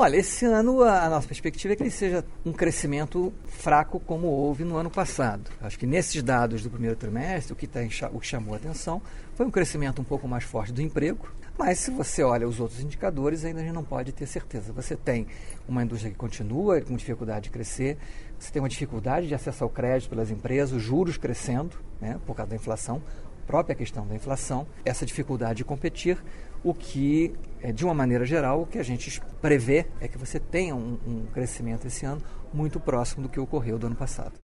Olha, esse ano a nossa perspectiva é que ele seja um crescimento fraco como houve no ano passado. Acho que nesses dados do primeiro trimestre, o que chamou a atenção foi um crescimento um pouco mais forte do emprego, mas se você olha os outros indicadores, ainda a gente não pode ter certeza. Você tem uma indústria que continua com dificuldade de crescer, você tem uma dificuldade de acesso ao crédito pelas empresas, os juros crescendo, né, por causa da inflação, própria questão da inflação, essa dificuldade de competir, o que, de uma maneira geral, o que a gente prevê é que você tenha um crescimento esse ano muito próximo do que ocorreu do ano passado.